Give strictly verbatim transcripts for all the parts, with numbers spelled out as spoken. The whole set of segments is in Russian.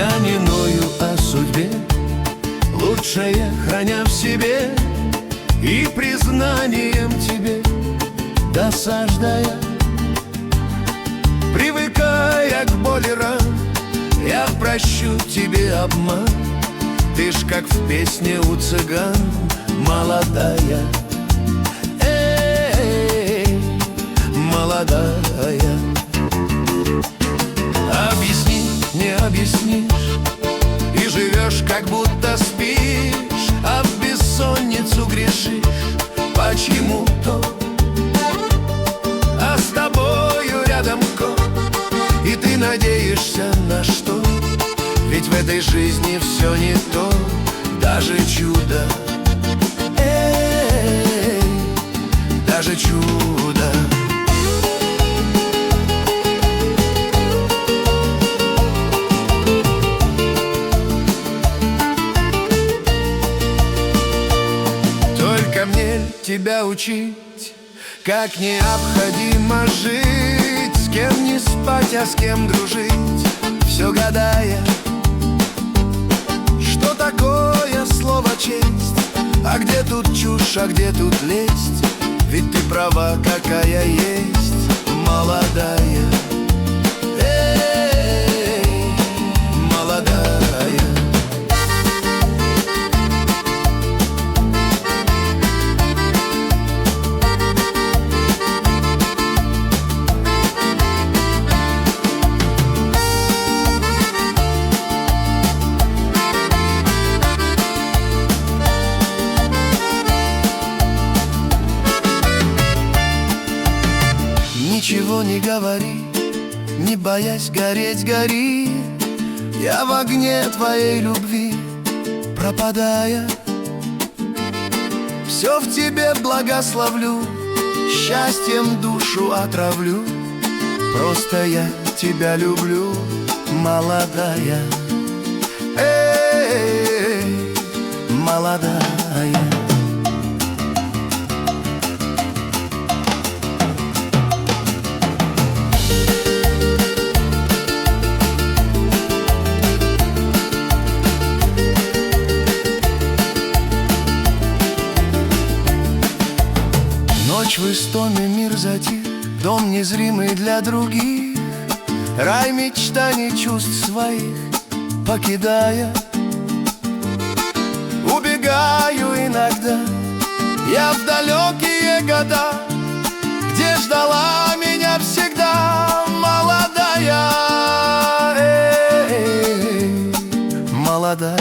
Я не ною о судьбе, лучшее храня в себе, и признанием тебе досаждая, привыкая к боли ран, я прощу тебе обман. Ты ж как в песне у цыган, молодая, эй, молодая. Объяснить не объяснишь, и живешь, как будто спишь, а в бессонницу грешишь почему-то. А с тобою рядом кот, и ты надеешься на что? Ведь в этой жизни все не то, даже чудо, эй, даже чудо. Только мне тебя учить, как необходимо жить, с кем не спать, а с кем дружить, все гадая, что такое слово честь, а где тут чушь, а где тут лесть, ведь ты права, какая есть, молодая, эй, молодая. Ничего не говори, не боясь гореть, гори. Я в огне твоей любви пропадая, все в тебе благословлю, счастьем душу отравлю. Просто я тебя люблю, молодая, эй, молодая. Ночь в истоме, мир затих, дом незримый для других, рай мечтаний чувств своих покидая. Убегаю иногда я в далекие года, где ждала меня всегда молодая, эй, молодая.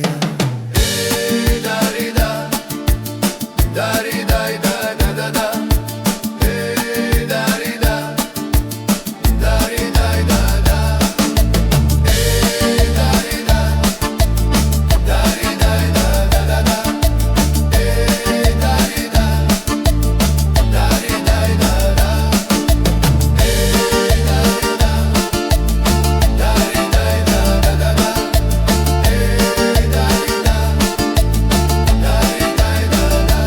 Эй, дарида, даридай, да, да, да, да. Эй, дарида, даридай, да, да. Эй, дарида, даридай, да, да, да, да. Эй, дарида, даридай, да, да. Эй, дарида, даридай, да, да, да, да. Эй, дарида, даридай, да, да.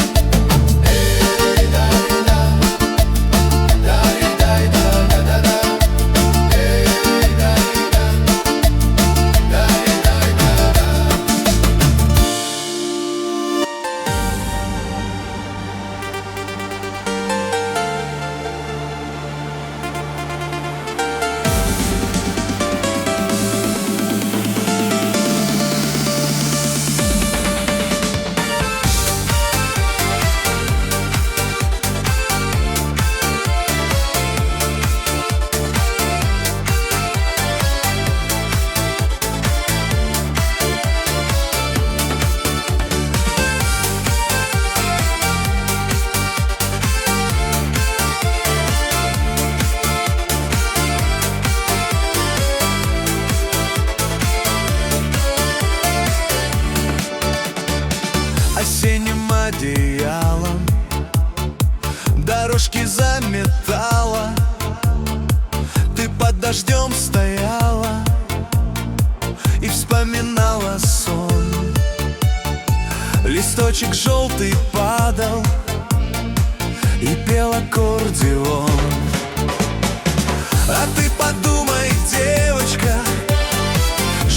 Осенним одеялом дорожки заметала, ты под дождем стояла и вспоминала сон. Листочек желтый падал и пел аккордеон. А ты подумай, девочка,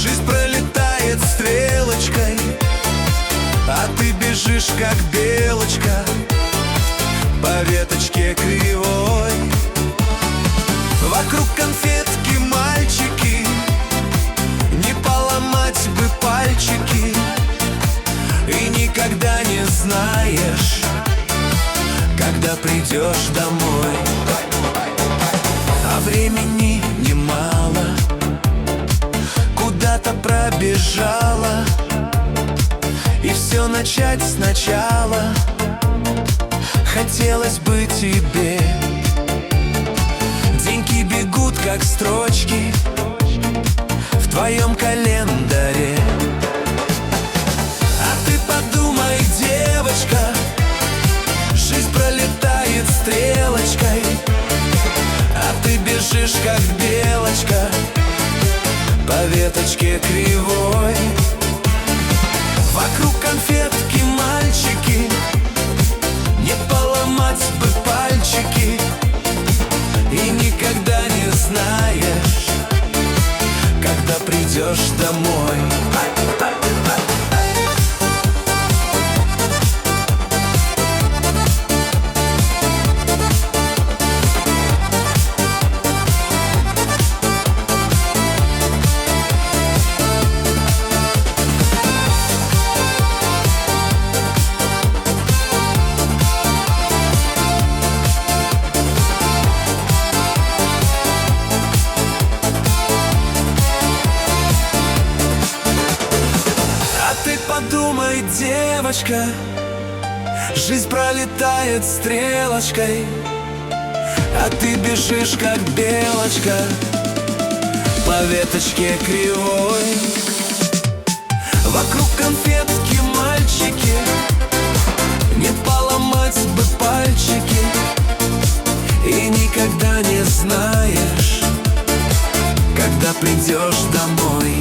бежишь, как белочка по веточке кривой. Вокруг конфетки мальчики, не поломать бы пальчики. И никогда не знаешь, когда придешь домой. А времени немало, куда-то пробежала, и все начать сначала хотелось бы тебе. Деньки бегут, как строчки в твоем календаре. А ты подумай, девочка, жизнь пролетает стрелочкой, а ты бежишь, как белочка по веточке кривой. Вокруг конфетки мальчики, не поломать бы пальчики. И никогда не знаешь, когда придешь домой. Подумай, девочка, жизнь пролетает стрелочкой, а ты бежишь, как белочка по веточке кривой. Вокруг конфетки мальчики, не поломать бы пальчики. И никогда не знаешь, когда придешь домой.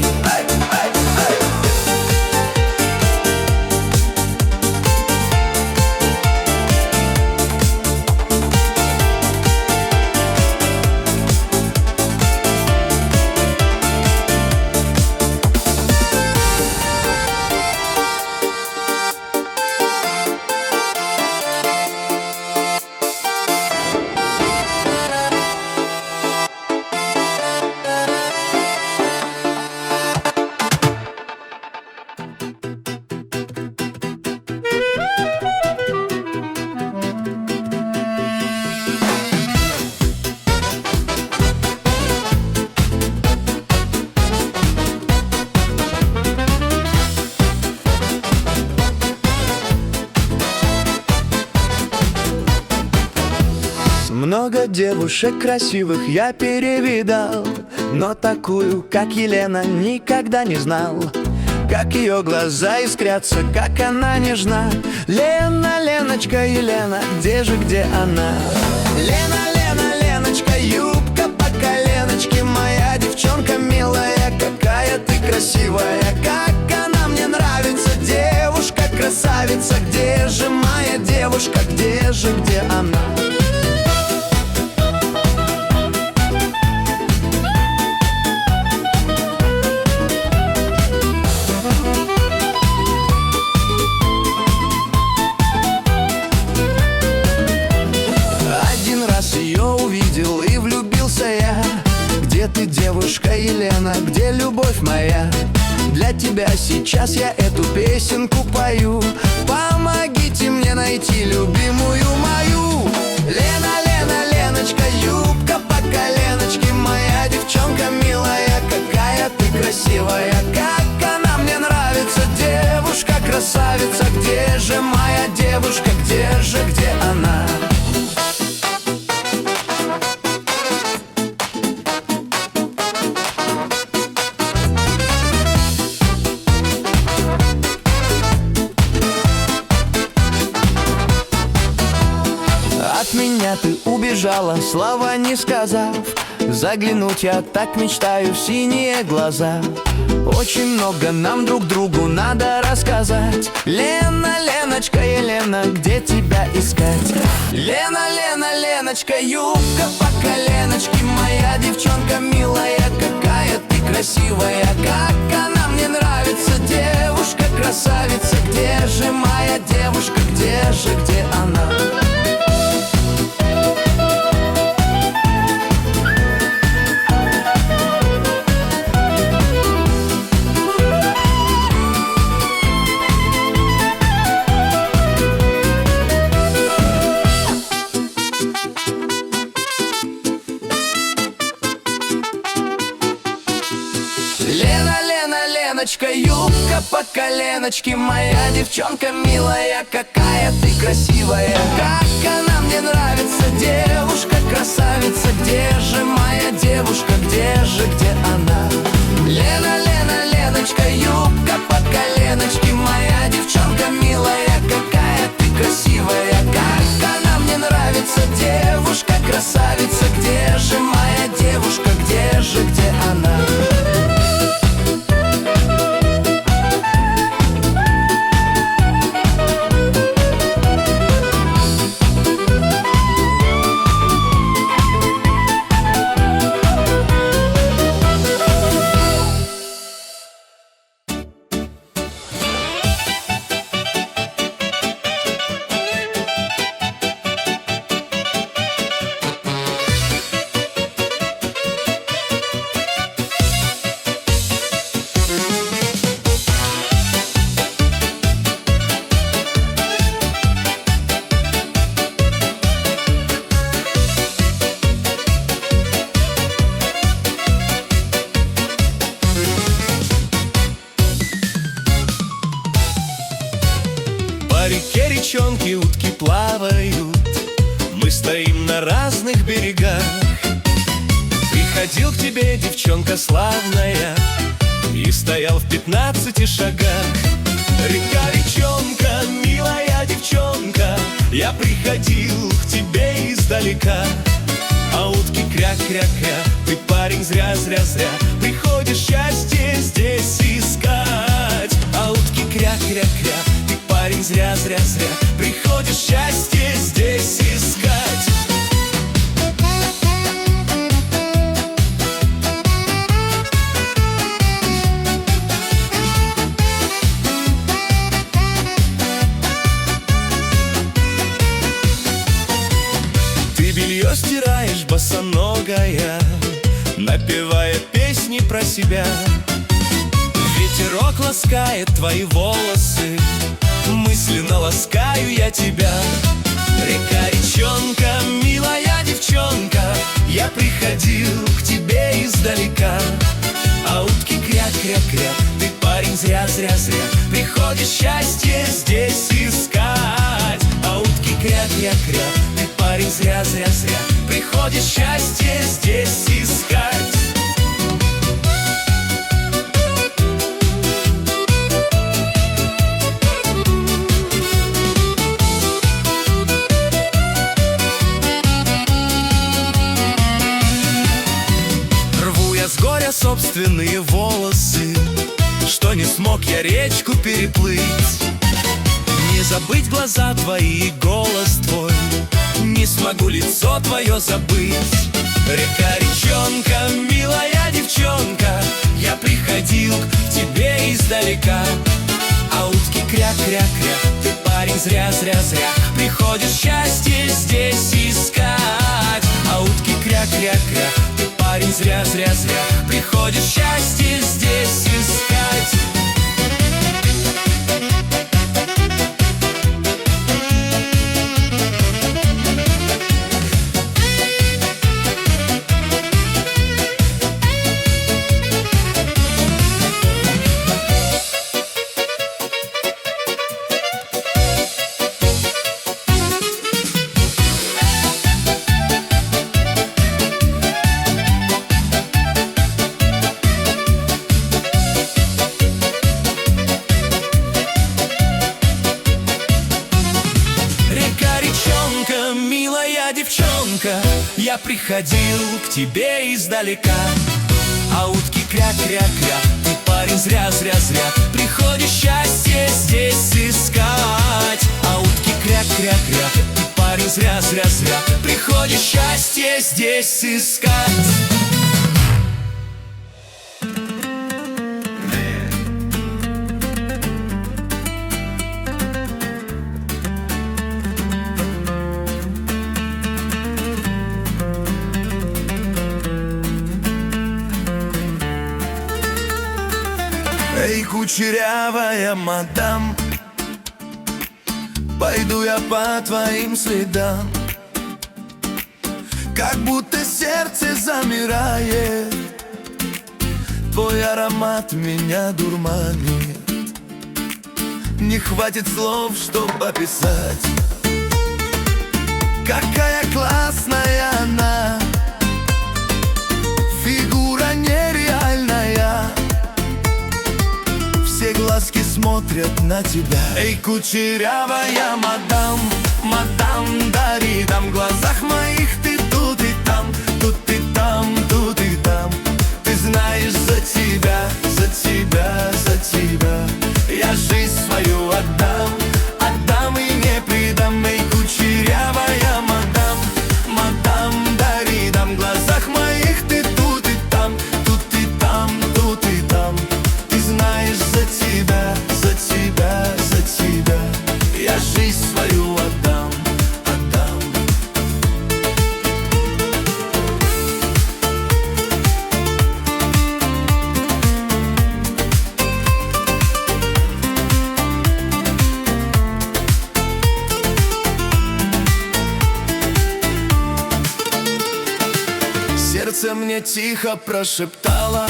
Много девушек красивых я перевидал, но такую, как Елена, никогда не знал. Как ее глаза искрятся, как она нежна. Лена, Леночка, Елена, где же, где она? Лена, Лена, Леночка, юбка по коленочке. Моя девчонка милая, какая ты красивая. Как она мне нравится, девушка, красавица. Где же моя девушка, где же, где она? Где ты, девушка Елена, где любовь моя? Для тебя сейчас я эту песенку пою. Помогите мне найти любимую мою. Лена, Лена, Леночка, юбка по коленочке. Моя девчонка милая, какая ты красивая. Как она мне нравится, девушка, красавица. Где же моя девушка, где же, где она? От меня ты убежала, слова не сказав. Заглянуть я так мечтаю в синие глаза. Очень много нам друг другу надо рассказать. Лена, Леночка, Елена, где тебя искать? Лена, Лена, Леночка, юбка по коленочке. Моя девчонка милая, какая ты красивая. Как она мне нравится, девушка, красавица. Где же моя девушка? Лена, Лена, Леночка, юбка по коленочке, моя девчонка милая, какая ты красивая. Как она мне нравится, девушка красавица, где же моя девушка, где же, где она? Лена, Лена, Леночка, юбка по коленочке, моя девчонка милая, какая ты красивая. Как она мне нравится, девушка красавица, где же моя девушка, где же, где она? По реке речонки утки плавают, мы стоим на разных берегах. Приходил к тебе девчонка славная и стоял в пятнадцати шагах. Река, речонка, милая девчонка, я приходил к тебе издалека. А утки кря-кря-кря, ты, парень, зря-зря-зря приходишь счастье здесь искать. А утки кря-кря-кря, ты, парень, зря-зря-зря приходишь счастье здесь искать. Ты белье стираешь, босоногая, напевая песни про себя. Ветерок ласкает твои волосы, мысленно ласкаю я тебя. Река, речонка, милая девчонка, я приходил к тебе издалека. А утки кря-кря-кря, ты, парень, зря-зря-зря приходишь счастье здесь искать. А утки кря-кря-кря, ты, парень, зря-зря-зря приходишь счастье здесь искать. С горя собственные волосы, что не смог я речку переплыть. Не забыть глаза твои и голос твой, не смогу лицо твое забыть. Река, речонка, милая девчонка, я приходил к тебе издалека. А утки кря-кря-кря, ты, парень, зря-зря-зря приходишь счастье здесь искать. А утки кря-кря-кря, ты, парень, зря-зря-зря приходишь счастье здесь искать. Девчонка, я приходил к тебе издалека. А утки кря-кря-кря, ты, парень, зря-зря-зря приходишь счастье здесь искать. А утки кря-кря-кря, ты, парень, зря-зря-зря приходишь счастье здесь искать. Эй, кучерявая мадам, пойду я по твоим следам. Как будто сердце замирает, Твой аромат меня дурманит, не хватит слов, чтобы описать. Какая классная она, фигура нереальная, все глазки смотрят на тебя. Эй, кучерявая мадам, мадам, дари там, в глазах моих ты тут и там, тут и там, тут и там. Ты знаешь, за тебя, за тебя, за тебя я жизнь свою отдам, отдам и не предам. Эй, кучерявая мадам, мадам, дари там, в глазах моих ты тут и там, тут и там, тут и там. Ты знаешь, за тебя, за тебя, за тебя я жизнь свою отдам, отдам. Сердце мне тихо прошептало: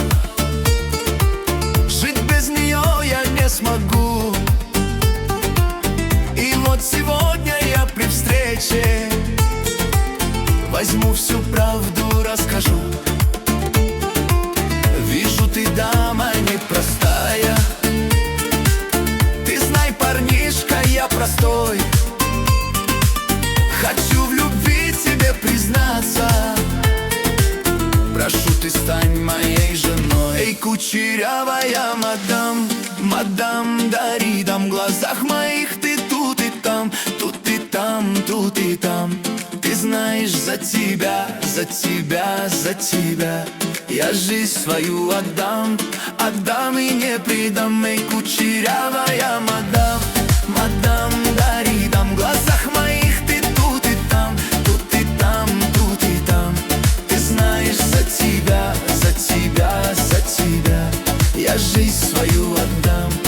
жить без нее я не смогу. И вот сегодня я при встрече возьму всю правду, расскажу. Вижу, ты дама непростая, ты знай, парнишка, я простой. Хочу в любви тебе признаться, прошу, ты стань моей женой. Эй, кучерявая мадам, мадам, дари там, в глазах моих ты тут и там, тут и там, тут и там. Ты знаешь, за тебя, за тебя, за тебя я жизнь свою отдам, отдам и не предам. Эй, кучерявая мадам, мадам, дари там, в глазах моих ты тут и там, тут и там, тут и там. Ты знаешь, за тебя, за тебя, за тебя я жизнь свою отдам.